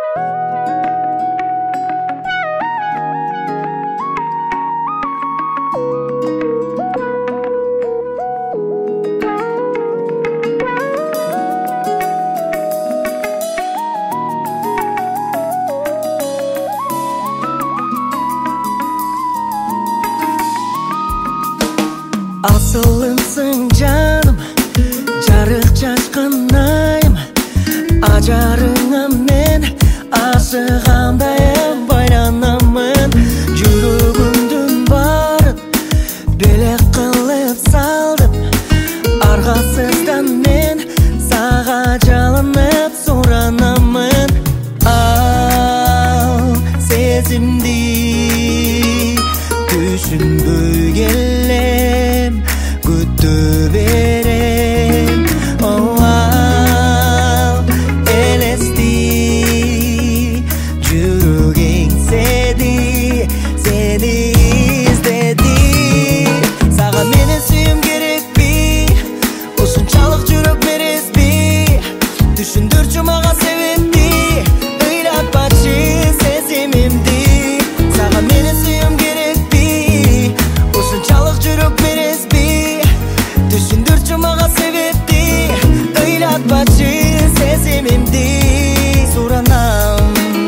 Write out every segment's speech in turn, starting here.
Asılımsın canım, жарық шашқан айым, ажарыңа мен ашығандайым байланамын. Жүрегімдің барын бөлек қылып салдым, арғасыздан мен саға жалынып сұранамын. Ал сезімді түсінбей келем, күтті берем. Елесті жүрегің сені іздеді. Саған мені сүйім керек пе? Осыншалық жүрек берес пе? Düşünдірші маған себепті, ойлатпашы сезімімді. Саған мені сүйім керек пе? Осыншалық жүрек берес пе? Düşündірші маған себепті, ойлатпашы сезімімді. Сұранам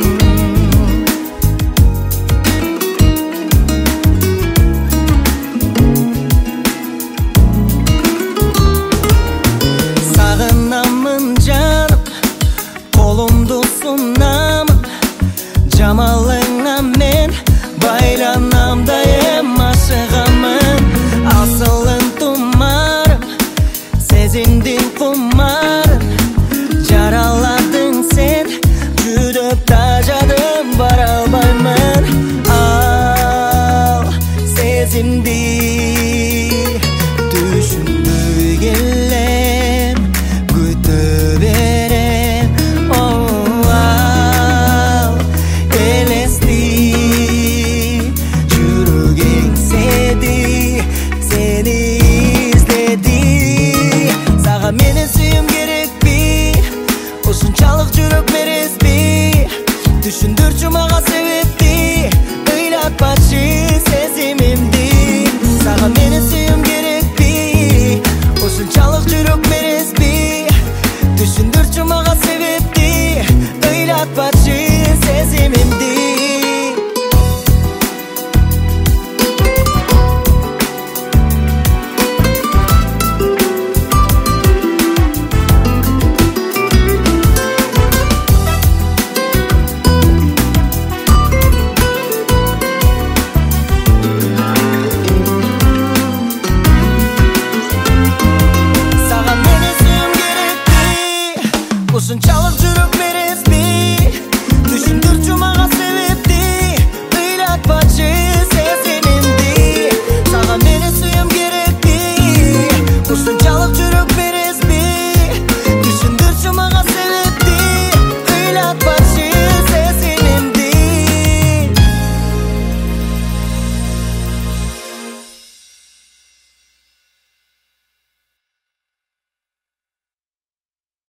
сағынамын жаным, қолымды ұсынамын, жамалыңа мен байланам дайым, ашығамын. Асылын тұмарым, сезімдің құмарым, жараладың сен, жүдіп тажадым, бара алмаймын. Ал сезімді düşünбей келем, күтті берем. Ал елесті жүрегің сені іздеді. Саған мені сүйім керек пе? Осыншалық жүрек берес пе? Düşünдірші маған себепті, ойлатпашы сезімімді. Саған мені сүйім керек пе? Осыншалық жүрек берес